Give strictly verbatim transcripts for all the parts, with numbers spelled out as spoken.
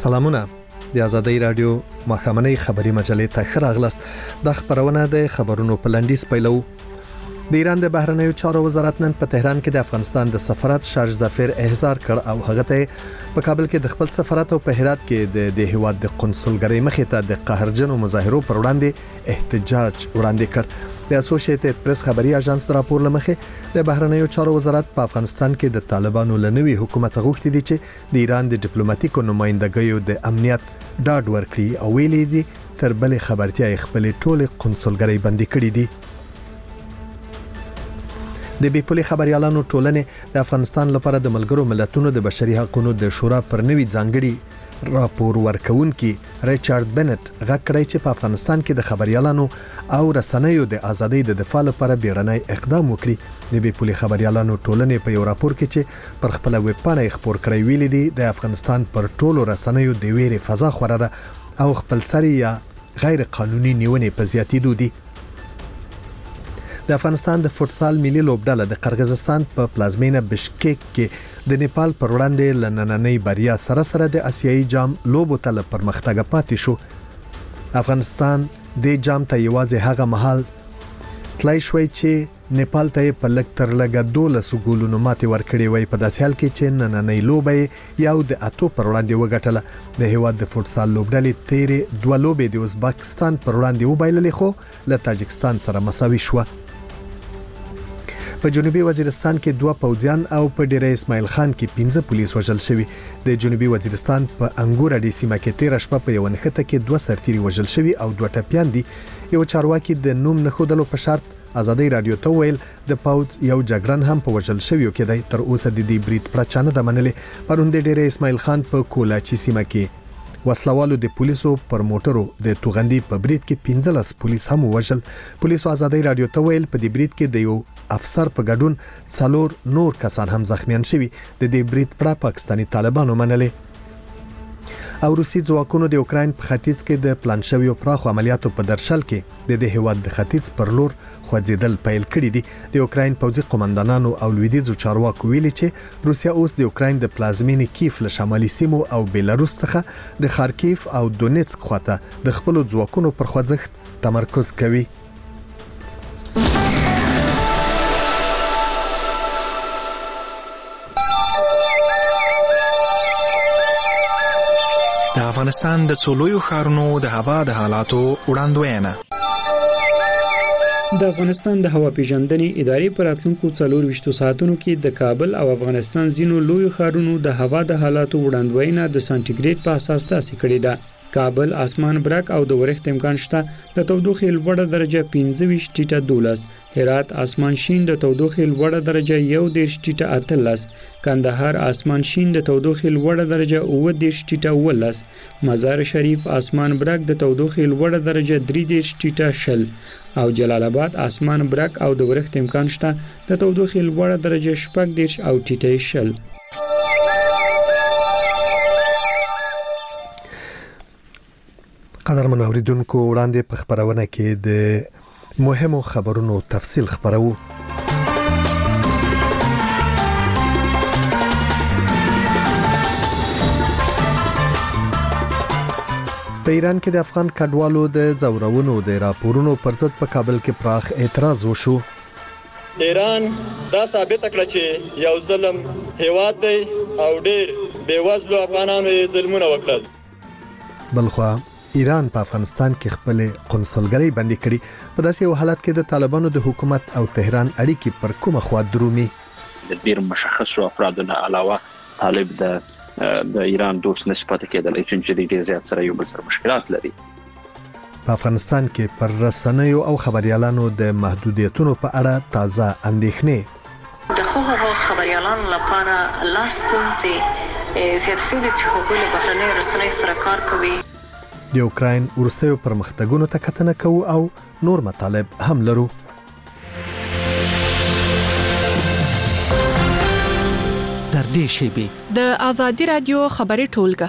سلامونه. د آزادۍ رادیو مخامنۍ خبري مجلې ته ښه راغلاست. د خبرونه د خبرونو په لنډیز پیلو. د ایران د بهرنیو چارو وزارت نن په تهران کې د افغانستان د سفارت شارژ ظفر احضار کړ او هغه ته په کابل کې د خپل سفارت او په هرات کې د د هیواد د قنصلګرۍ مخې ته د قهرجنو مظاهرو پر وړاندې احتجاج وړاندې کړ. د اسوسییټډ پریس خبري اژانس راپور لمخې د بهرنیو چارو وزارت په افغانستان کې د طالبانو لنوي حکومت غوښتي دي چې د ایران د ډیپلوماټیکو نمائندګیو د امنیت ډاډ ورکړي او ویلي دي تر بلې خبرتیا خپل ټول قنصلګرۍ بندي کړې دي. د بیپولي خبريالانو ټولنې د افغانستان لپاره د ملګرو ملتونو د بشري حقوقو د شورا پر نوي ځانګړي راپور ورکونکي ریچارډ بنت غږ کړی چې په افغانستان کې د خبريالانو او رسنیو د ازادۍ د دفاع لپاره بیړنی اقدام وکړي. د بیپولي خبريالانو ټولنې په یو راپور کې چې پر خپل ویب پاڼه خبر کړی ویلي دي د افغانستان پر ټولو رسنیو د ویرې فضا خوره ده او خپل سری یا غیر قانوني نیونې په زیاتېدو دي. د افغانستان د فوتسال ملي لوبډله د قرغیزستان په پلازمینه بشکیک کې د نیپال پر وړاندې لنننۍ بریا سره سره د آسیایي جام لوبو ته پرمختګ پاتې شو. افغانستان د جام ته یوازې هغه مهال تلای شوی چې نیپال ته په لک تر لګه دولس ګولونو ماتې ورکړې وای. په داسې حال کې چې نننۍ لوبه یو د اتو پر وړاندې وګټله. د هیواد د فوتسال لوبډلې تیرې دوه لوبې د ازبکستان پر وړاندې وبایللې خو له تاجکستان سره مساوي شو. په جنوبي وزیرستان کې دوه پوځیان او په ډیره اسماعیل خان کې پنځه پولیس وژل شوي. د جنوبي وزیرستان په انګور اډي سیمه کې تیر شپه په یو نښته کې دوه سرتیري وژل شوي او دوه ټپيان دي. یو چارواکي د نوم نخودلو په شرط آزادۍ رادیو ته ویل د پاوز یو جګړن هم په وژل شویو کې دی. تر اوسه د دې برید پرچانه د منلې. پرون د ډیره اسماعیل خان په کولاچی سیمه کې وسلوالو د پولیسو پر موټرو د توغندي په برید کې پنځلس پولیس هم وژل. پولیسو آزادۍ رادیو ته ویل په دې برید کې د یو افسر په ګډون څلور نور کسان هم زخمیان شوي. د دې برید پر پاکستاني طالبانو منلې. او روسي ځواکونو د اوکراین په ختیځ کې د پلان شویو پراخو عملیاتو په درشل کې د دې هیواد د ختیځ پر لور خوځیدل پیل کړی دي. د اوکراین پوځي قومندانانو او لویدیځو چارواکو ویلي چې روسیا اوس د اوکراین د پلازمینې کیف له شمالي سیمو او بیلاروس څخه د خارکیف او دونیتسک خواته د خپل ځواکونو پر خوځښت تمرکز کوي. د افغانستان د څولویو ښارونو د هوا د حالاتو وړاندوینه. د افغانستان د هوا پیژندنې ادارې پر راتلونکو څلور ویشتو ساعتونو کې د کابل او افغانستان ځینو لویو ښارونو د هوا د حالاتو وړاندوینه د سانټیګریډ په اساس تاسې کړې ده. کابل اسمان برق او د ورښت امکان شته. د تودوخې لوړه درجه پنځه ویشت ټیټه دولس. هرات اسمان شین د تودوخې لوړه درجه یو دېرش ټیټه اتلس. کندهار اسمان شین د تودوخې لوړه درجه اووه دېرش ټیټه اوولس. مزار شریف اسمان برق د تودوخې لوړه درجه درې دېرش ټیټه شل. او جلال آباد اسمان برق او د ورښت امکان شته. د تودوخې لوړه درجه شپږ دېرش او ټیټه شل. قدرمن اوریدونکو وړاندې په خبرونه کې د مهمو خبرونو تفصیل خبرو. په ایران کې د افغان کډوالو د زورونو د راپورونو پر ضد په کابل کې پراخ اعتراض وشو. ایران دا ثابت کړ چې یو ظلم هیواد دی او ډېر بیوزلو افغانانو یې ظلمونه وکړل. بلخوا ایران په افغانستان کې خپل قنصلګرۍ بندي کړي. په داسې یو حالت کې د طالبانو د حکومت او تهران اړیکې پر کومه خوا درومي. د ډیر مشخصو افرادو نه علاوه طالب د د ایران دوست نسبت کېدل چې د ډیر زیات سره یو بل سره مشکلات لري. په افغانستان کې پر رسنیو او خبريالانو د محدودیتونو په اړه تازه اندېښنې. د هغو خبريالانو لپاره لاستونسي زیات شوي چې هغوی له بهرنیو رسنیو سره کار کوي. د اوکراین ورستیو پرمختګونو ته کتنه کوو او نور مطالب هم لرو. تر دې شیبې د آزادۍ رادیو خبري ټولګه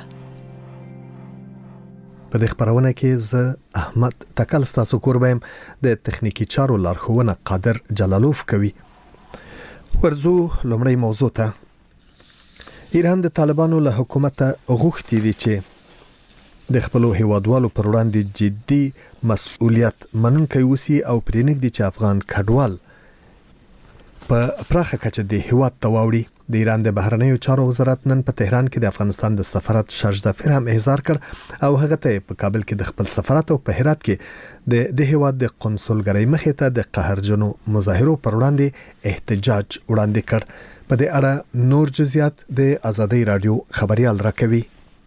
په دې خبرونه کې ز احمد تکل ستاسو کوربم د تخنیکی چارو لارښوونه قادر جلالوف کوي. ورزو لومړی موضوع ته. ایران د طالبانو له حکومت غوښتي دي چې د خپل هیوادوالو پر وړاندې جدي مسؤلیت منونکی وسی او پرېنګ دي چې افغان کډوال په پراخه کچه د هیواد تواوړي. د ایران د بهرنیو چارو وزارت نن په تهران کې د افغانستان د سفارت شاه ظفر هم احضار کړ او هغه ته په کابل کې د خپل سفارت او په هرات کې د د هیواد د قونسلګرۍ مخې ته د قهرجنو مظاهرو پر وړاندې احتجاج وړاندې کړ. په دې اړه نور جزئیات د آزادۍ رادیو خبريال راکوي.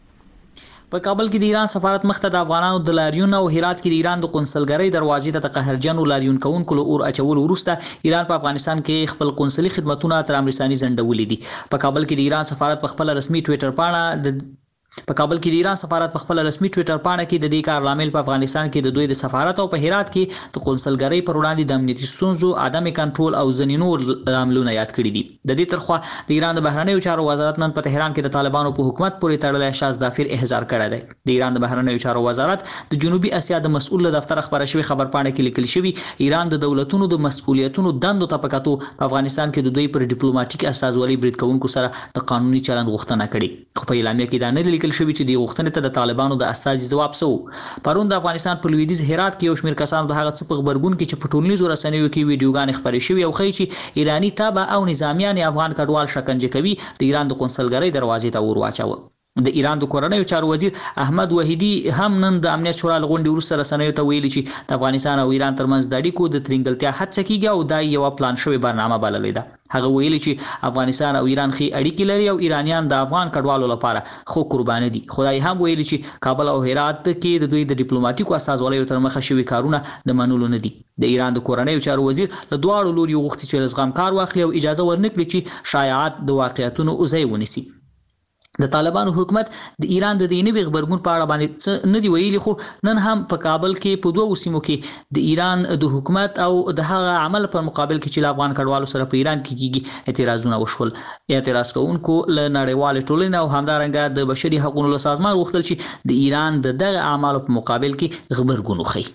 په کابل کې د ایران سفارت مخته د افغانانو د لاریون او هرات کې د ایران د قونسلګرۍ دروازې ته د قهرجنو لاریون کوونکو له اور اچول وروسته ایران په افغانستان کې خپل قونسلي خدماتونه تر امرساني ځنډولې دي. په کابل کې د ایران سفارت په خپل رسمي ټوئیټر پاڼه د په کابل کې د ایران سفارت په خپل رسمي ټوئیټر پاڼه کې د دې کار لامل په افغانستان کې د دوی د سفارت او په هرات کې د قونسلګرۍ پر وړاندې د امنیتي ستونزو، عدم کنټرول او ځینې نور عاملونه یاد کړي دي. د دې ترخوا د ایران د بهرنیو چارو وزارت نن په تهران کې د طالبانو په حکومت پورې تړلې شاه ظفر احضار کړی دی. د ایران د بهرنیو چارو وزارت د جنوبي اسیا د مسؤل دفتر خبره شوی خبر پاڼه کې لیکل شوی ایران د دولتونو د مسؤلیتونو دندو ته پکاتو په افغانستان کې د دوی پر ډیپلوماټیک استازولۍ برید کوونکو سره د قانوني چلند غوښتنه کړې. خو په اعلامیه کې دا نه لیکل شوی چې د غوښتنې ته د طالبانو د استازي جواب سو. پرون د افغانستان په لویدیځ هرات کې یو شمېر کسانو د هغه څه په خبرګون کې چې په ټولنیزو رسنیو کې ویډیوګانې خپرې شوې او ښیي چې ایرانی تابع او نظامیان افغان کډوال شکنجه کوي، د ایران د قونسلګرۍ دروازې ته ور واچوه. د ایران د کورنیو چارو وزیر احمد وحیدی هم نن د امنیت شورا غونډې وروسته رسنیو ته ویلي چې د افغانستان او ایران ترمنځ د اړیکو د ترنګلتیا هڅه کیږي او دا یو پلان شوی برنامه بللې ده. هغه ویلي چې افغانستان او ایران خې اړیکې لري او ایرانیان د افغان کډوالو لپاره خو قرباني دي. خدای هم ویلي چې کابل او هرات کې د دوی د ډیپلوماټیکو استازولیو تر مخه شوی کارونه د منلو نه دي. د ایران د کورنیو چارو وزیر له دواړو لوري غوښتي چې لزغم کار واخلي او اجازه ورنکړي چې شایعات د واقعیتونو ځای ونیسي. د طالبانو حکومت د ایران د دیني خبرګون په اړه باندې نه دی ویلي، خو نن هم په کابل کې په دوه سیمو کې د ایران د حکومت او د هغه عمل پر مقابل کې چې افغان کډوالو سره په ایران کې کیږي اعتراضونه وشول. اعتراض کوونکو له نړیوال ټولنې او همدارنګه د بشري حقوقو له سازمان غوښتل چې د ایران د دغه اعمالو په مقابل کې خبرګون وخی.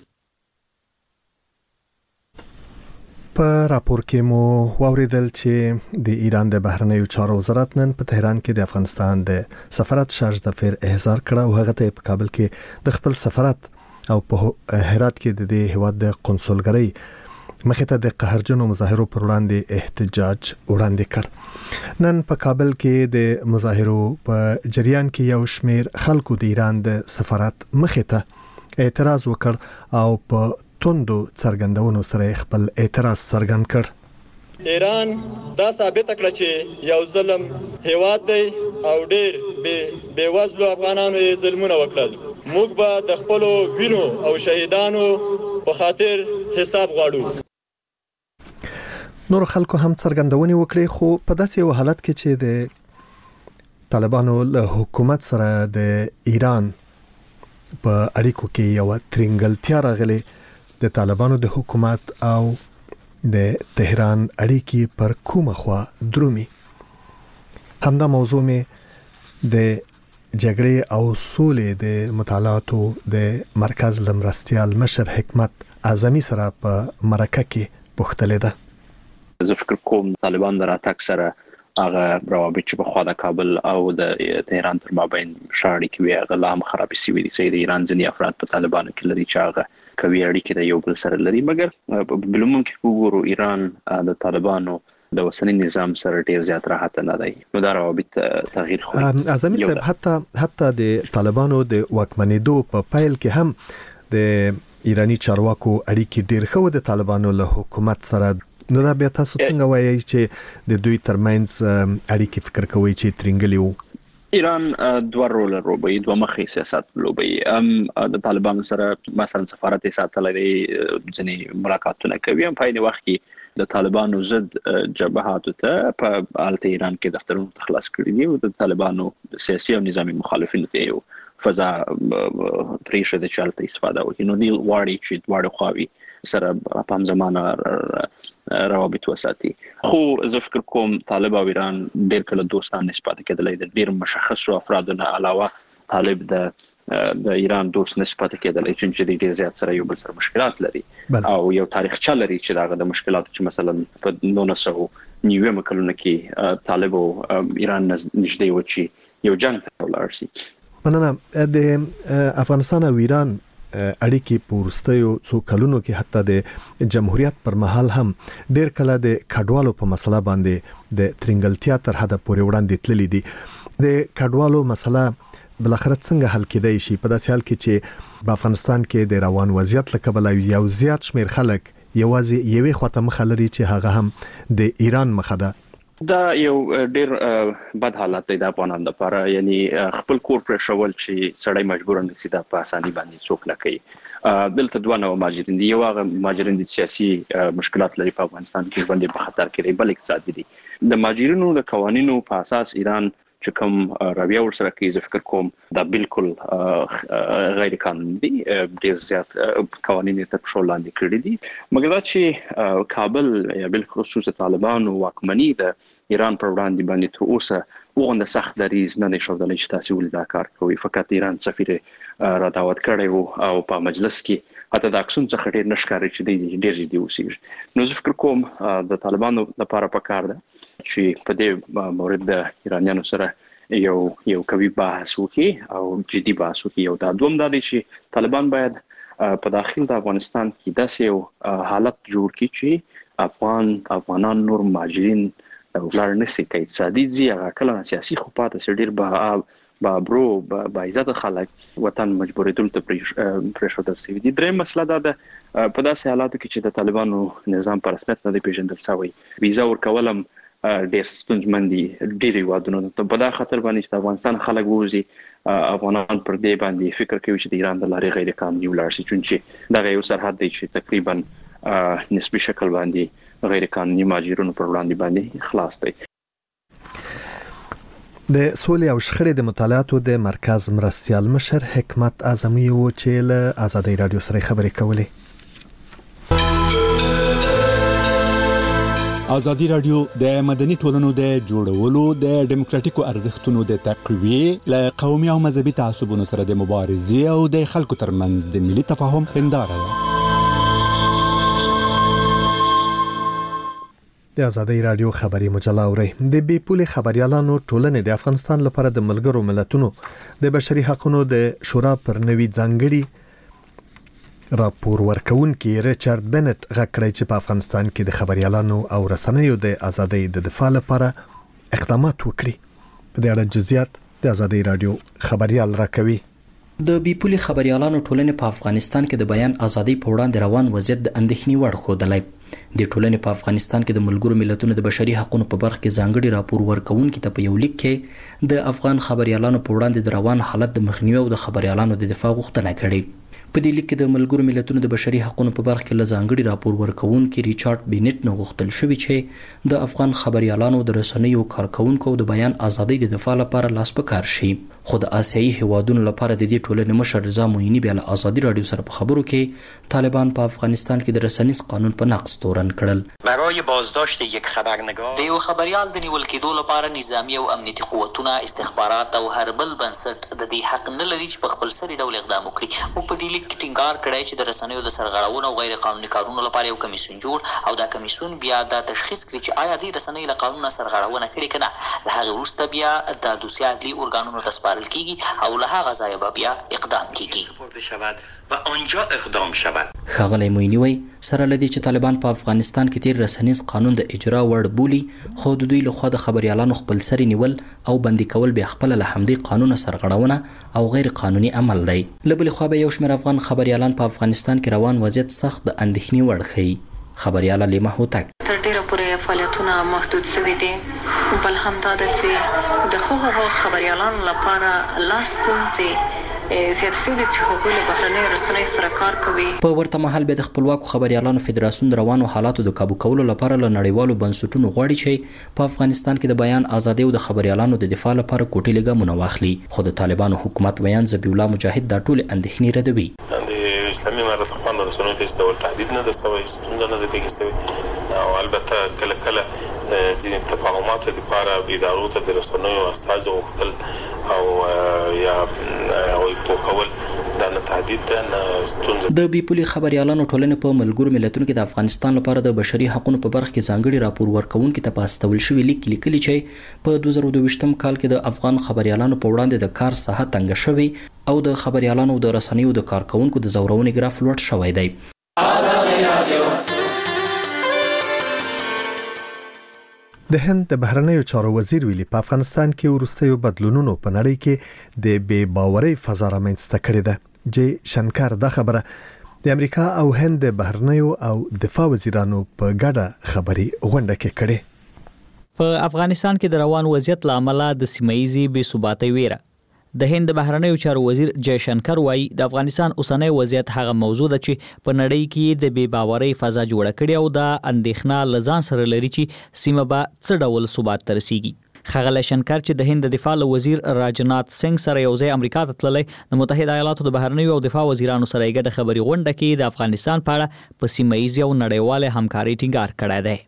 په راپور کې مو واوریدل چې د ایران د بهرنیو چارو وزارت نن په تهران کې د افغانستان د سفارت شاه ظفر احضار کړ او هغه ته په کابل کې د خپل سفارت او په هرات کې د هیواد د قونسلګرۍ مخې ته د قهرجنو مظاهرو پر وړاندې احتجاج وړاندې کړ. نن په کابل کې د مظاهرو په جریان کې یو شمېر خلکو د ایران د سفارت مخې ته اعتراض وکړ او په توندو څرګندونو سره خپل اعتراض څرګند کړ. ایران دا ثابت کړ چې یو ظلم هیواد دی او ډېر بې بېوزلو افغانانو یې ظلمونه وکړل. موږ به د خپلو وینو او شهیدانو په خاطر حساب غواړو. نور خلکو هم څرګندونې وکړې، خو په داسې یو حالت کې چې د طالبانو له حکومت سره د ایران په اړیکو کې یو ترنګلتیا راغلې، د طالبانو د حکومت او د تهران اړیکې پر کومه خوا درومي. همدا موضوع مې د جګړې او سولې د مطالعاتو د مرکز لمرستیال مشر حکمت اعظمي سره په مرکه کې پوښتلې ده. زه فکر کوم طالبان در اتاک سره هغه روابط چې په خوا د کابل او د تهران تر مابین شاړي کې وي هغه لا هم خراب شوي دي. چې د ایران ځینې افراد په طالبانو کې لري چې هغه کوي اړیکې د یو بل سره لري، مګر بلومون کې وګورو ایران د طالبانو د وسنی نظام سره ډیر زیات راحت نه دی. نو دا روابط تغییر خو اعظمي صاحب حتی حتی د طالبانو د واکمنېدو په پایل کې هم د ایرانی چارواکو اړیکې ډیر خو د طالبانو له حکومت سره. نو دا بیا تاسو څنګه وایي چې د دوی ترمنځ اړیکې فکر کوي چې ترنګلی وو؟ ایران دوه رول لري، دوه مخي سیاست لري. ام د طالبانو سره مثلا سفارت ساتل لري، ځنې ملاقاتونه کوي، په عین وخت کې د طالبانو ضد جبهات ته په حالت ایران کې دفترونه تخلاص کړي دي او د طالبانو سیاسي او نظامی مخالفین ته یو فضا پریشه د چالت استفاده وکړي. نو نیل واړي چې دواړه خواوي سره په هم زمانه روابط وساتي. خو زه فکر کوم طالب او ایران ډېر کله دوستان نسبت کېدلای د ډېر مشخصو افرادو نه علاوه طالب د د ایران دوست نسبت کېدلای چې د ډېر زیات سره یو بل سره مشکلات لري او یو تاریخچه لري چې داغه د مشکلاتو چې مثلا په نولس سوه نیوي مکلونه کې طالب او ایران نږدې و چې یو جنگ ته ولاړ شي. مننه. د افغانستان او ایران اړیکې په وروستیو څو کلونو کې حتی د جمهوریت پر مهال هم ډېر کله د کډوالو په مسله باندې د ترنګلتیا تر حده پورې وړاندې تللي دي. د کډوالو مسله بلخره څنګه حل کېدای شي په داسې حال کې چې په افغانستان کې د روان وضعیت له کبله یو زیات شمیر خلک یوازې یوې خواته مخه لري چې هغه هم د ایران مخه ده؟ دا یو ډیر بد حالت دی د افغانانو لپاره، یعنی خپل کور پر شول چې سړی مجبور نه سي د په اساني باندې څوک نه کوي. دلته دوه نوع مهاجرین دي، یو هغه مهاجرین د سیاسي مشکلات لري په افغانستان کې باندې په خطر کې دي، بل اقتصادي دي. د مهاجرینو د قوانینو په اساس ایران چې کوم رویه ورسره کوي، زه فکر کوم دا بالکل غیر قانوني دي، ډیر زیات قوانین ته په شو لاندې کړی دي. مګر دا چې کابل یا بل خصوص طالبان او واکمني د ایران پر وړاندې باندې تر اوسه وغونډه سخت دریز نه نشودل چې تاسو ولې دا کار کوي. فقط ایران سفیر را دعوت کړی وو او په مجلس کې حتی د اکسون څخه ډیر نشکاري چې دی ډیر جدي اوسېږي. نو زه فکر کوم د طالبانو لپاره پکار ده چې په دې مورد د ایرانیانو سره یو یو کوي بحث وکړي او جدي بحث وکړي. او دا دوم دا دی چې طالبان باید په داخل د افغانستان کې داسې یو حالت جوړ کړي چې افغان افغانان نور مهاجرین ولر نسی کوي اقتصادي ځي هغه کله سیاسي خو پاتې سړي به با برو با عزت خلک وطن مجبورېدل ته پرېښودل شوي دي. درېیم مسله دا ده په داسې حالاتو کې چې د طالبانو نظام په رسمیت نه دی پیژندل شوی، ویزا ورکول هم ډېر ستونزمن دي ډېر هیوادونو ته. په دا خطر باندې چې د افغانستان خلک ووځي، افغانان پر دې باندې فکر کوي چې د ایران د لارې غیر قانوني ولاړ شي، چونکې دغه یو سرحد دی چې تقریبا نسبي شکل باندې غیر قانوني مهاجرینو پر وړاندې باندې خلاص دی. د سولې او شخړې د مطالعاتو د مرکز مرستیال مشر حکمت اعظمي و چې له آزادۍ رادیو سره خبرې کولې. آزادی رادیو د مدني ټولنو د جوړولو، د دیموکراتیکو ارزښتونو د تقویې، له قومي او مذهبي تعصبونو سره د مبارزې او د خلکو ترمنځ د ملي تفاهم هنداره ده. د آزادۍ رادیو خبري مجله اوري. د بي پولي خبريالانو ټولنې د افغانستان لپاره د ملګرو ملتونو د بشري حقوقو د شورا پر نوي ځانګړي راپور ورکوونکي ریچارډ بنت غکړی چې په افغانستان کې د خبريالانو او رسنیو د آزادۍ د دفاع لپاره اقدامات وکړي. په دې اړه جزئیات د آزادۍ رادیو خبريال راکوي. د بي پولي خبريالانو ټولنې په افغانستان کې د بیان ازادي په وړاندې روان وضعیت د اندېښنې وړ ښودلی. د ټولنې په افغانستان کې د ملګرو ملتونو د بشري حقوقو په برخه کې ځانګړي راپور ورکوونکي ته په یو لیک کې د افغان خبريالانو په وړاندې د روان حالت د مخنیوي او د خبريالانو د دفاع غوښتنه کړې. په دې لیک کې د ملګرو ملتونو د بشري حقوقو په برخه کې له ځانګړي راپور ورکوونکي ریچارډ بینټ نه غوښتل شوی چې د افغان خبريالانو د رسنیو کارکونکو د بیان ازادۍ د دفاع لپاره لاس په کار شي. خو د آسیایي هیوادونو لپاره د دې ټولنې مشر رضا مویني بیا له آزادي رادیو سره په خبرو کې طالبان په افغانستان کې د رسنیز قانون په نقض تورن کړل. برای بازداشت یک خبرنگار د یو خبريال د نیول کېدو لپاره نظامی او امنیتي قوتونه، استخبارات او هر بل بنسټ د دې حق نه لري چې په خپل سری ډول اقدام وکړي. موږ په دې لیک کې ټینګار کړی چې د رسنیو د سرغړونو او غیر قانوني کارونو لپاره یو کمیسیون جوړ او دا کمیسیون بیا د تشخیص کړي چې آیا د رسنیو له قانون سرغړونه کړې کنه. له هغه وروسته بیا د دوسیه عدلي ارګانونو ته سپارل کیږي او له هغه ځایه بیا اقدام کیږي و آنجا اقدام شود. ښاغلی مویني وایي سره لدی چې طالبان په افغانستان کې تیر رسنیز قانون د اجرا وړ بولي، خو د دوی لخوا د خبريالانو خپل سری نیول او بندي کول به خپل له همدې قانون سرغړونه او غیر قانوني عمل دی. له بل خوا به یو شمېر افغان خبريالان په افغانستان کې روان وضعیت سخت د اندېښنې وړ ښیي. خبرياله لیما هوتک تر ډیره پورې فعالیتونه محدود شوي دي، بل هم دا ده چې د هغو خبريالانو لپاره لاس ستونزې زیات شوي دي چې هغوی له بهرنیو رسنیو سره کار کوي. په ورته مهال به د خپلواکو خبريالانو فدراسیون د روانو حالاتو د کابو کولو لپاره له نړیوالو بنسټونو غواړي چې په افغانستان کې د بیان ازادي او د خبريالانو د دفاع لپاره کوټې لګامونه واخلي. خو د طالبانو حکومت ویان ذبیح الله مجاهد دا ټول اندېښنې ردوي. د اسلامي امارت افغان رسنیو ته ډول تهدید نه ده شوی ستونزه نه ده پیښه شوې او البته کله کله ځینې تفاهمات لپاره ادارو ته د رسنیو استاذ وختل او یا او په کول دا نه تهدید ده نه ستونزه. د بیپولي خبريالانو ټولنې په ملګرو ملتونو کې د افغانستان لپاره د بشري حقوقو په برخه کې ځانګړي راپور ورکونکو ته پاستول شوی لیک لیکلي چې په دوه زره دوه کال کې د افغان خبريالانو په وړاندې د کار ساحه تنګ شوی او د خبريالانو د رسنیو د کارکونکو د زورونې ګراف لوړ شوی دی. د هند د بهرنیو چارو وزیر ویلي په افغانستان کې وروستیو بدلونونو په نړۍ کې د بې باورۍ فضا رامنځته کړې ده. جی شنکر دا خبره د امریکا او هند د بهرنیو او دفاع وزیرانو په ګډه خبري غونډه کې کړې. په افغانستان کې د روان وضعیت لامل د سیمایي بې ثباتۍ ویره د هند بهرنیو چارو وزیر جی شنکر وایي د افغانستان اوسنی وضعیت هغه موضوع ده چې په نړۍ کې د بې باورۍ فضا جوړه کړې او د اندېښنه لزان سره لري چې سیمه به څه ډول ثبات ته رسیږي. خغل شنکر چې د هند د دفاع وزیر راجنات سنگ سره یو ځای امریکا ته تللی د متحده ایالاتو د بهرنیو او دفاع وزیرانو سره یې ګډه خبري غونډه کې د افغانستان په اړه په سیمایي او نړیواله همکاري ټینګار کړی دی.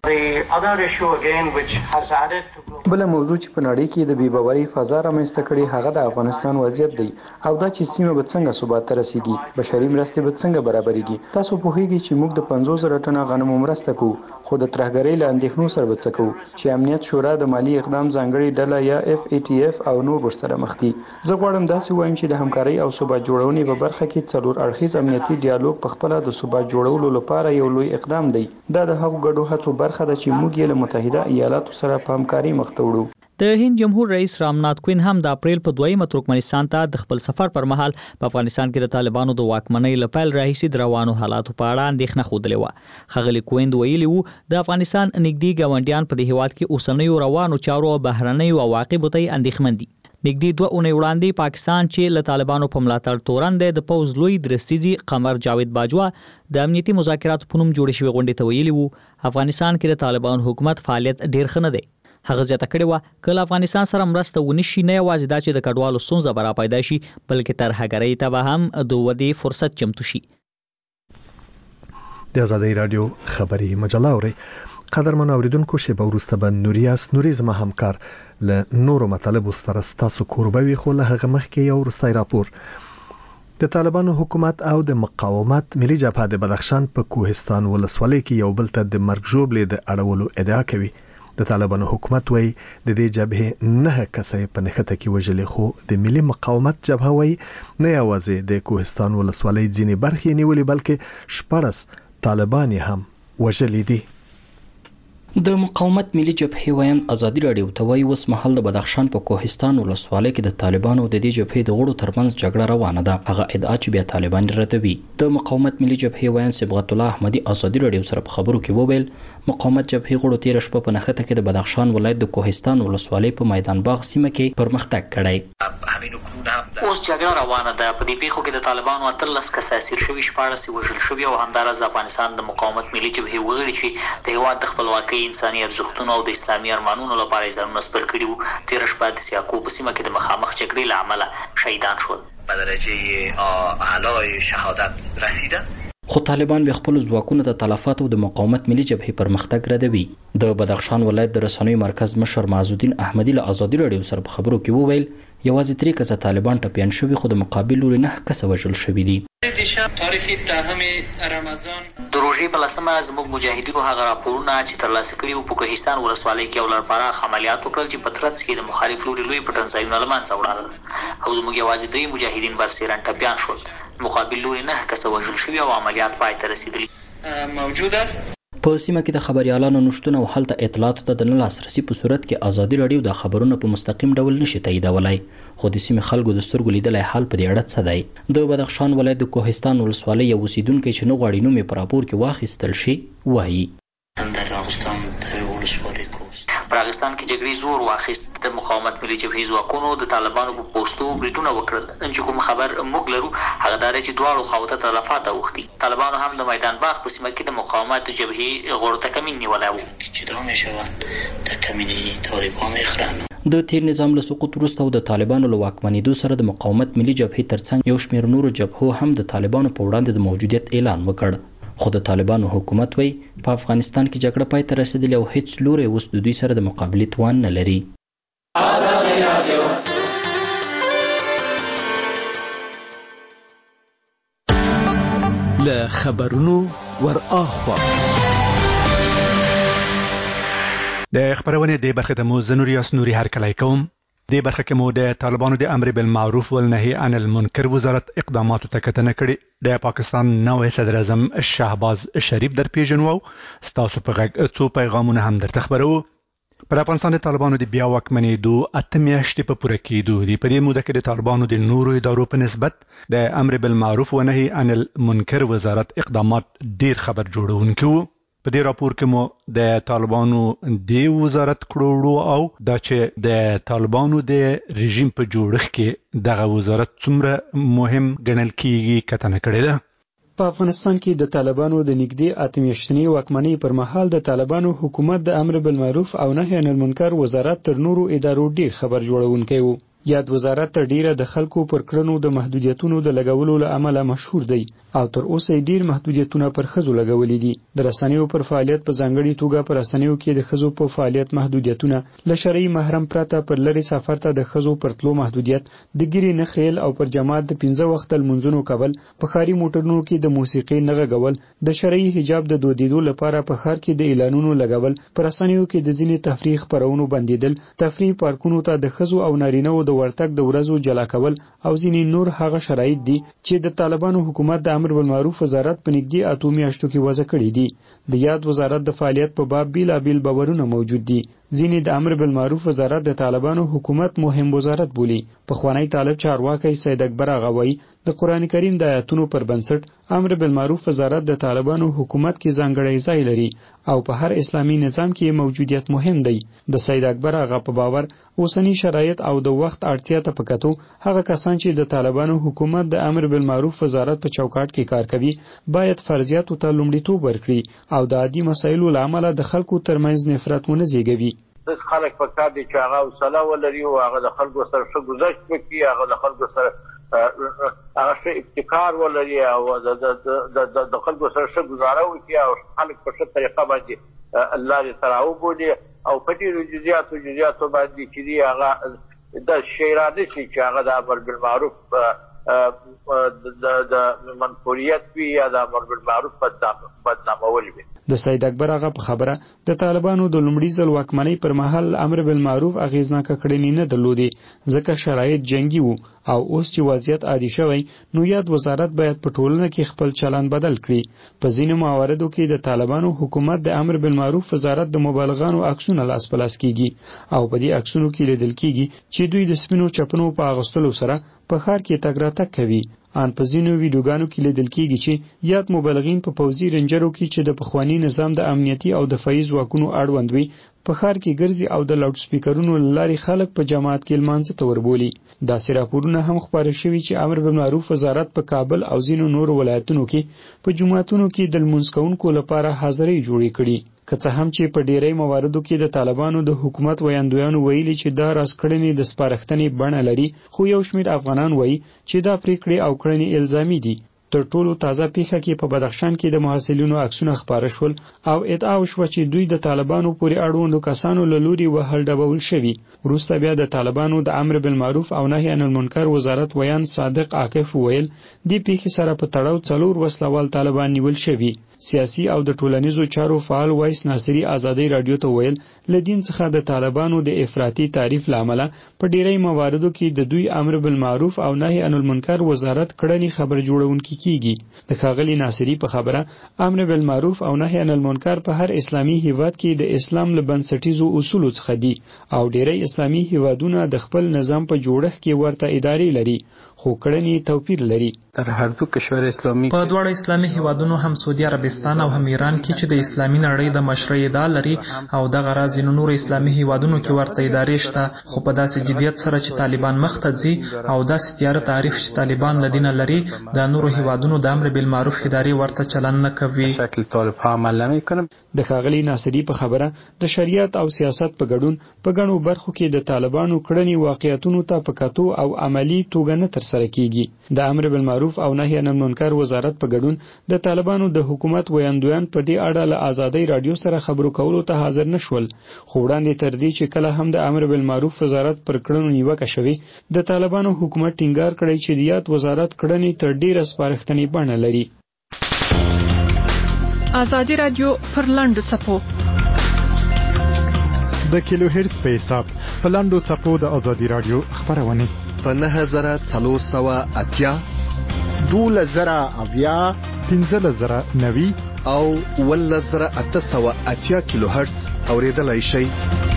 بل موضوع چې په نړۍ کې د بې باورۍ فضا رامنځته کړي هغه د افغانستان وضعیت دی او دا چې سیمه به څنګه ثبات ته رسیږي، بشري مرستې به څنګه برابرېږي. تاسو پوهیږئ چې موږ د پنځوس زره ټنه غنمو مرسته کوو خو د ترهګرۍ له اندېښنو سره به څه کوو چې امنیت شورا د مالی اقدام ځانګړي ډله یا اف ای ټي اف او نور ورسره مخ دي. زه غواړم داسې وایم چې د همکارۍ او ثبات جوړونې په برخه کې څلور اړخیز امنیتي ډیالوګ په خپل د ثبات جوړولو لپاره یو لوی اقدام دی. دا د هغو ګډو هڅو برخه ده چې موږ یې له متحده ایالاتو سره په همکارۍ مخ ته وړو. د هند جمهور رئیس رامنات کوین هم د اپریل په دویمه ترکمنستان ته د خپل سفر پر مهال په افغانستان کې د طالبانو د واکمنۍ لپاره راهیسي د روانو حالاتو په اړه اندېښنه خوده و. خغلی کوین ویلي وو د افغانستان نږدې ګاونډیان په دې هیواد کې اوسنیو روانو چارو او بهرنیو عواقبو ته اندېښمن دي. نږدې دوه اونۍ وړاندې پاکستان چې له طالبانو په ملاتړ تورن دی د پوز لوی درستیزي قمر جاوید باجوا د امنیتي مذاکراتو په نوم جوړ شوی غونډې ته ویلي وو افغانستان کې د طالبان حکومت فعالیت ډیر ښه نه دی. هغه زیاته کړې و کله افغانستان سره مرسته ونشي نه یوازې دا چې د کډوالو ستونزه برا پیدا شي بلکې ترهګرۍ ته به هم د ودې فرصت چمتو شي. د آزادۍ رادیو خبري مجله اوري قدرمن اوریدونکو شیبه وروسته به نوریاس نوریزم همکار له نورو مطالبو سره ستاسو کوربوي خو له هغه مخکې یو وروستی راپور. د طالبانو حکومت او د مقاومت ملي جبهه د بدخشان په کوهستان ولسوالۍ کې یو بل ته د مرګ ژوبلې د اړولو ادعا کوي. د طالبانو حکومت وایي د دې جبهه نه کسې په نښته کې وژلې خو د ملي مقاومت جبهه وایي نه یوازې د کوهستان ولسوالۍ ځینې برخې نیولې بلکې شپږ طالبان هم وژلې دي. د مقاومت ملي جبهه ویان ازادي رادیو ته وایي اوس مهال د بدخشان په کوهستان ولسوالۍ کې د طالبانو د دې جبهې د غړو ترمنځ جګړه روانه ده. هغه ادعا چې بیا طالبان ردوي. د مقاومت ملي جبهه ویان صبغت الله احمدي ازادي رادیو سره په خبرو کې وویل مقاومت جبهې غړو تیر شپه په نښته کې د بدخشان ولایت د کوهستان ولسوالۍ په میدان باغ سیمه کې پرمختګ کړی. اوس جګړه روانه ده. په دې پیښو کې د طالبانو اتلس کسان اسیر شوي، شپاړس وژل شوي او همدارس د افغانستان د مقاومت ملي جبهې وغړي چې د هیواد د خپلواکۍ انساني ارزښتونو او د اسلامي ارمانونو لپاره یې ځانونه سپر کړي وو تیر شپه د سیاکو په سیمه کې د مخامخ جګړې له امله شهیدان شول. به درجه اعلای شهادت رسیدن. خو طالبان به خپل ځواکونو ته تلفات او د مقاومت ملي جبهې پرمختګ ردوي. د بدخشان ولایت د رسنیو مرکز مشر معزالدین احمدي له آزادي رادیو سره په خبرو کې وویل یوازې درې کسه طالبان ټپیان شوي خو د مقابل لوري نه کسه وژل شوي دي. د روژې په لسمه زموږ مجاهدینو هغه راپورونه چې ترلاسه کړي وو په کوهستان ولسوالۍ کې یو لړپراخ عملیات وکړل چې په ترڅ کې د مخالف لوري لوی پټنځایونه له منځه وړل او زموږ یوازې درې مجاهدین برسېرن ټپیان شول. مقابل لوري نه کسه وژل شوي او عملیات پای ته رسیدلي موجود است. په سیمه کې د خبريالانو نشټونه او حالت اطلاعاتو ته د نه لاسرسي په صورت کې آزادي رادیو د خبرونو په مستقیم ډول نشي تاییدولای خو د سیمه خلکو د سترګو لیدلای حال په دې اړه څه دی. د بدخشان ولایت د کوهستان ولسوالۍ یو اوسیدونکو چې نو غواړي نوم په راپور کې واخیستل شي وایي در راغستان د ولسوالۍ پاکستان کې جګړې زور واخیست. د مقاومت ملي جبهې ځواکونو د طالبانو په پوسټو بریټونه وکړل. چې کوم خبر موږ لرو هغه دا چې دواړو خواو ته تلفات اوختي. طالبانو هم د میدان باغ په سیمه کې د مقاومت جبهې غړو ته کمین نیولی و چې دا میشوند د کمینی طالبان اخران. د تیر نظام له سقوط وروسته او د طالبانو له واکمنېدو سره د مقاومت ملي جبهې ترڅنګ یو شمېر نورو جبهو هم د طالبانو په وړاندې د موجودیت اعلان وکړ، خو د طالبانو حکومت وایي په افغانستان کې جګړه پای ته رسېدلې او هیڅ لوری اوس د دوی سره د مقابلې توان نه لري. له خبرونو ور اخوا د خبرونه د برخه د موزنور یاس نوري هرکلای کوم. د برخه کې مو د طالبانو د امر بالمعروف والنهي عن المنکر وزارت اقداماتو ته کتنه کړې. د پاکستان نوې صدر اعظم شهباز شریف در پیژنو ستاسو په غږ څو پیغامونه هم درته خبرو. پر افغانستان د طالبانو د بیا واکمنېدو اته میاشتې په پوره کېدو دي. په دې موده کې د طالبانو د نورو ادارو په نسبت د امر بالمعروف والنهي عن المنکر وزارت اقدامات ډیر خبر جوړونکي وو. په دې راپور کې مو د طالبانو د وزارت کړوړو او دا چې د طالبانو د رژیم په جوړښت کې دغه وزارت څومره مهم ګڼل کیږي کتنه کړې ده. په افغانستان کې د طالبانو د نږدې اته میاشتنۍ واکمنۍ پر مهال د طالبانو حکومت د امر بالمعروف او نهي عن المنکر وزارت تر نورو ادارو ډیر خبر جوړونکی وو. یاد وزارت ته ډیره د خلکو پر کړنو د محدودیتونو د لګولو له امله مشهور دی او تر اوسه ډیر محدودیتونه پر خزو لګولې دي. د رسنیو پر فعالیت په ځانګړي توګه پر رسنیو کې د خزو په فعالیت محدودیتونه، له شرعي محرم پرته پر لري سفر ته د خزو پر تلو محدودیت، د ګيري نخیل او پر جماعت د پنځه وخت لمونځونو کول، په ښاري موټرونو کې د موسیقي نه غږول، د شرعي حجاب د دودیدو لپاره په ښار کې د اعلانونو لګول، پر رسنیو کې د ځینې تفریح خبرونو بندیدل، تفریح پارکونو ته د خزو او نارینه‌و د ورتګ د ورځو جلا کول او ځینې نور هغه شرایط دي چې د طالبانو حکومت د امر بالمعروف وزارت په نږدې اته میاشتو کې وضع کړي دي. د یاد وزارت د فعالیت په باب بیلابیل باورونه موجود دي. ځینې د امر بالمعروف وزارت د طالبانو حکومت مهم وزارت بولي. پخوانی طالب چارواکی سید اکبر آغا وایي د قرآن کریم د آیاتونو پر بنسټ امر بالمعروف وزارت د طالبانو حکومت کې ځانګړی ځای لري او په هر اسلامي نظام کې موجودیت مهم دی. د سید اکبر آغا په باور اوسنی شرایط او د وخت اړتیا ته پکتو هغه کسان چې د طالبانو حکومت د امر بالمعروف وزارت په چوکاټ کې کار کوي باید فرضیاتو ته لومړیتوب ورکړي او د عادي مسایلو له امله د خلکو ترمنځ نفرت ونه زیږوي. د خلک په کار دي چې هغه حوصله ولري او هغه د خلکو سره ښه ګذشت وکړي، هغه د خلکو سره هغه ښه ابتکار ولري او د خلکو سره ښه ګزاره وکړي او خلک په ښه طریقه باندې الله دې سره وبولي او په ډېرو جزیاتو جزیاتو باندې چې دي هغه د شی را نه شي چې هغه د امر بالمعروف د منفوریت وي یا د امر بالمعروف بدنامول وي. د سید اکبر آغا په خبره د طالبانو د لومړي ځل واکمنۍ پر مهال امر بالمعروف اغیزناکه کړنې نه درلودې ځکه شرایط جنگي وو او اوس چې وضعیت عادي شوی نو یاد وزارت باید په ټولنه کې خپل چلند بدل کړي. په ځینو مواردو کې د طالبانو حکومت د امر بالمعروف وزارت د مبالغانو عکسونه لاس په لاس کیږي او په دې عکسونو کې لیدل کیږي چې دوی د سپینو چپنو په اغوستلو سره په ښار کې تګ راتګ کوي. ان په ځینو ویډیوګانو کې لیدل کیږي چې یاد مبلغین په پوځي رنجرو کې چې د پخوانی نظام د امنیتي او دفاعي ځواکونو اړوند وي په ښار کې ګرځي او د لاوډ سپیکرونو لاري خلک په جماعت کې لمانځه ته وربولي. داسې راپورونه هم خبره شوي چې امر بالمعروف وزارت په کابل او ځینو نورو ولایتونو کې په جماعتونو کې د لمونځ کوونکو لپاره حاضرۍ جوړې کړي. که څه هم چې په ډیری مواردو کې د طالبانو د حکومت ویاندویانو ویلي چې دا راسکړنې د سپارښتنې بڼه لري، خو یو شمېر افغانان وایي چې دا پریکړې او کړنې الزامي دي. تر ټولو تازه پیښه کې په بدخشان کې د محصلینو عکسونه خپاره شول او ادعا وشوه چې دوی د طالبانو پورې اړوندو کسانو له لوري وهل ډبول شوي. وروسته بیا د طالبانو د امر بالمعروف او نهي عن المنکر وزارت ویان صادق عاکف ویل دې پیښې سره په تړاو څلور وسلوال طالبان نیول شوي. سیاسي او د ټولنیزو چارو فعال وایس ناصری ازادي رادیو ته ویل له دین څخه د طالبانو د افراطي تعریف لامل په ډیری مواردو کې د دوی امر بالمعروف او نهي عن المنکر وزارت کړنی خبر جوړونکي کیږي. د ښاغلي ناصری په خبره امر بالمعروف او نهي عن المنکر په هر اسلامي هیواد کې د اسلام له بنسټیزو اصولو څخه دي او ډیری اسلامي هیوادونه د خپل نظام په جوړښت کې ورته ادارې لري خو کړنی توپیر لري. در هر دو کشور اسلامی په دواړو اسلامي هیوادونو هم سعودي عربستان افغانستان او هم ایران کې چې د اسلامي نړۍ د مشرۍ ادعا لري او دغه راز نو نور اسلامي هیوادونو کې ورته ادارې شته، خو په داسې جدیت سره چې طالبان مخ ته ځي او داسې تیار تعریف چې طالبان لدینه لري د نورو هیوادونو د امر بالمعروف ادارې ورته چلن نه کوي. شکل طالب ها عمل نمیکنه. د ښاغلي ناصري په خبره د شریعت او سیاست په ګډون په ګڼو برخو کې د طالبانو کړنې واقعیتونو ته په کتو او عملی توګه نه ترسره کیږي. د امر بالمعروف او نهي عن المنکر وزارت په ګډون د طالبانو د حکومت ویاندویان په دې اړه له آزادۍ رادیو سره خبرو کولو ته حاضر نشول، خو وړاندې تر دې چې کله هم د امر بالمعروف وزارت پر کړنو نیوکه شوې، د طالبانو حکومت ټینګار کړی چې د یاد وزارت کړنې تر ډیره سپارښتنې بڼه لري. آزادی رادیو پر لاندو څپو د کیلو هرتز په حساب په لاندو څپو د آزادی رادیو خبرونه په نهه زره څلور سوه اتیا دوله زره اویا پنځه زره نوي او اوله زره اته سوه اتیا کیلو هرتز اوریدلای شئ.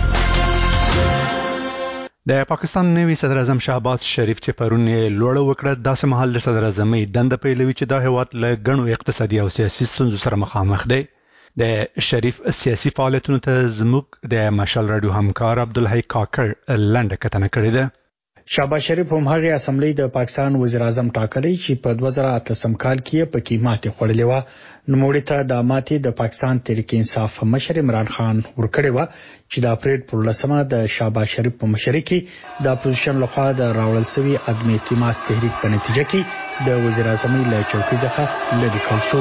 د پاکستان نوی صدر اعظم شهباز شریف چې پرون لوړه وکړه، داسې مهال د صدر اعظمۍ دنده پیلوي چې دا هیواد له ګڼو اقتصادي او سیاسي ستونزو سره مخامخ دی. د شریف سیاسي فعالیتونو ته زموږ د مشال رادیو همکار عبدالحی کاکر لنډه کتنه کړې ده. شهباز شریف هم هغه اسمبلی د پاکستان وزیر اعظم ټاکلی چې په دوه زره اتلسم کال کې په کې ماتې خوړلې و. نوموړي ته د ماتې د پاکستان تحریک انصاف مشر عمران خان ورکړی و چې د اپریل پر لسمه د شهباز شریف په مشرۍ کې د اپوزیشن لخوا د راوړل شوی عدم اعتماد تحریک په نتیجه کې د وزیر اعظمۍ له چوکۍ څخه لرې کړل شو.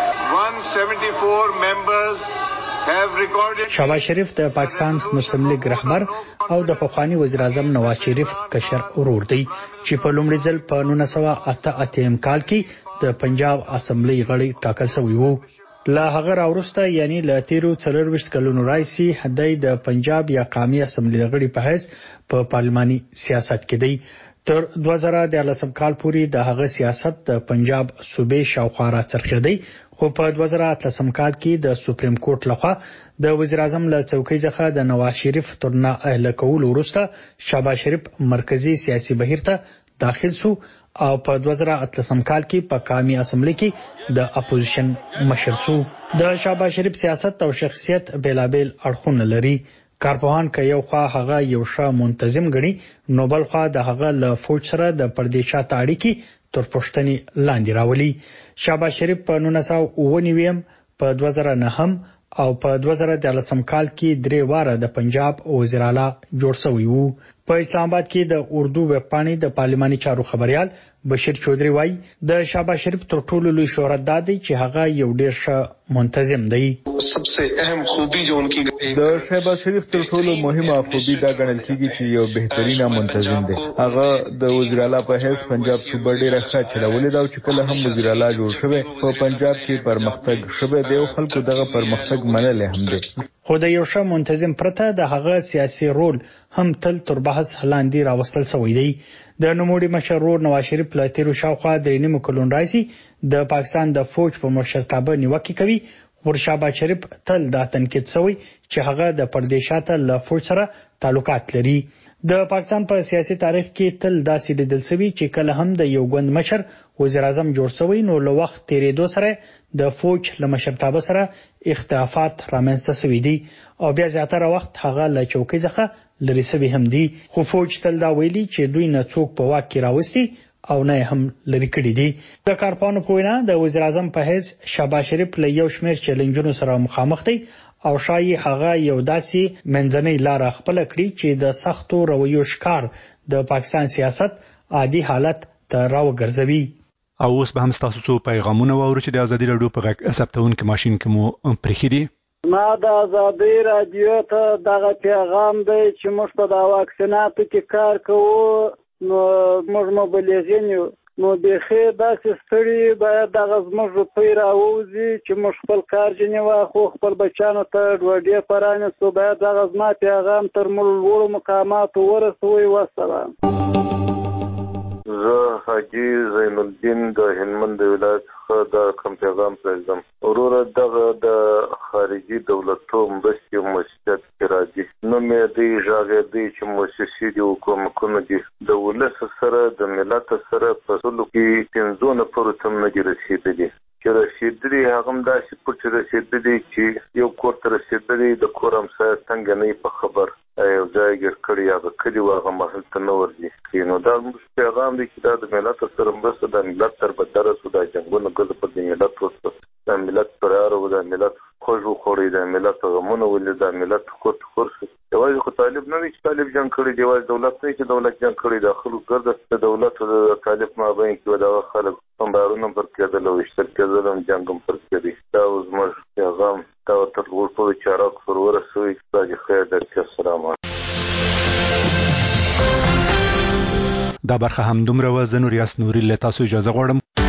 شهباز شریف د پاکستان مسلم لیگ رهبر او د پخوانی وزیر اعظم نواز شریف کشر ورور دی چې په لومړي ځل په نولس سوه اته اتیا کال کې د پنجاب اسمبلی غړی ټاکل شوی وو. له هغه راوروسته یعنی له تیرو څلورویشت کلونو راځي هدی د پنجاب یا قومي اسمبلی غړي په حیث په پارلماني سیاست کې دی. تر دوه زره دیارلسم کال پورې د هغه سیاست د پنجاب صوبې شاوخوا راڅرخېدی، خو په دوه زره اتلسم کال کې د سپریم کورټ لخوا د وزیر اعظم له چوکۍ څخه د نواز شریف تر نه اهله کولو وروسته شهباز شریف مرکزی سیاسي بهیر ته داخل شو او په دوه زره اتلسم کال کې په قومي اسمبلی کې د اپوزیشن مشر شو. د شهباز شریف سیاست او شخصیت بیلابیل اړخونه لري. کارپوهان که یو خوا هغه یو ښه منتظم ګڼي، نو بل خوا د هغه له فوج سره د پردې شاته اړیکې تر پوښتنې لاندې راولي. شهباز شریف په نولس سوه اوه نوي په دوه زره نهم او په دوه زره دیارلسم کال کې درې واره د پنجاب وزیر اعلی جوړ شوی وو. په اسلام آباد کې د اردو ویبپاڼې د پارلماني چارو خبريال بشیر چودري وایي د شهباز شریف تر ټولو لوی شهرت دا دی چې هغه یو ډیر ښه منتظم دی. सबसे अहम खूबी जो उनकी د شهباز شریف تر ټولو مهمه خوبي دا ګڼل کیږي چې یو بهترینه منتظم دی. هغه د وزیر اعلی په حیث پنجاب صوبه ډیره ښه چلولې ده او چې کله هم وزیر اعلی جوړ شوی په پنجاب کې پرمختګ شوی دی او خلکو دغه پرمختګ منلې هم دی. خو د یو ښه منتظم پرته د هغه سیاسي رول هم تل تر بحث لاندې راوستل شوی دی. د نوموړي مشر ورور نواز شریف له تیرو شاوخوا درې نیمو کلونو راځي د پاکستان د فوج په مشرتابه نیوکې کوي. ور شهباز شریف تل دا تنقید شوی چې هغه د پردې شاته له فوج سره تعلقات لري. د پاکستان په سیاسي تاریخ کې تل داسې لیدل شوی چې کله هم د یو ګوند مشر وزیر اعظم جوړ شوی نو له وخت تیریدو سره د فوج له مشرتابه سره اختلافات رامنځته شوي دي او بیا زیاتره وخت هغه له چوکۍ څخه لرې شوي هم دي. خو فوج تل دا ویلي چې دوی نه څوک په واک کې راوستي او نه هم لري کړی دي. د کارپانو په وینا د وزیر اعظم په حیث شهباز شریف له یو شمېر چیلنجونو سره مخامخ دی او شایي هغه یو داسې منځنۍ لار خپل کړی چې د سختو رویو ښکار د پاکستان سیاست عادي حالت ته راوګرځوي. او اوس به هم تاسو څو پیغامونه واورو چې د ازادي رادیو په غږ ثبتونکو ماشين کې مو پرېښي دي. ما د ازادي رادیو ته دغه پیغام دی چې موږ په دا واکسیناتو کې کار کوو نو موږ مبلغین یو نو بخې داسې ستړي باید دغه زموږ روپۍ راووځي چې موږ خپل کار ځینې واخو خپل بچیانو ته ډوډۍ پرانیستو باید دغه زما پیغام تر موږ لوړو مقاماتو ورسوي. وسلام. زه حاجي زین الدین د هلمند ولایت څخه د کوم پیغام پرېږدم. وروره دغه د خارجي دولتو مرستې مؤسسات کې راځي نو مې دې ژغې دې چې مؤسسې دي حکومتونه دي د ولس سره د ملت سره په ټولو کې پنځونه پورې تم نه دي رسېدلي چې چې رسیدلي هغه هم داسې پټ رسیدلي چې یو کور ته رسیدلي د کور همسایه څنګه نه په خبر یو ځای ګر کړی هغه کلی هغه محل ته نه ورځي نو دا پیغام دی چې دا د ملت سره مرسته د ملت تر بدره سو د جنگونو ګذ په دې ملت وسته د ملت پرار او د ملت خوږو خوري د ملت غمونه ولې د ملت کوټ خورس یوازې خو طالب نه چې طالب جنگ کړی دی یوازې دولت نه چې دولت جنگ کړی د خلکو ګرځي د دولت او د طالب مابین کې دا خلک هم بارونه پر کېدل او اشتر کېدل هم جنگ هم پر کېدل دا زموږ پیغام دا تر ورته چارق پر ورسوي چې خیر درته السلام دا برخه هم دومره و زه نور یاس نوري له تاسو اجازه غواړم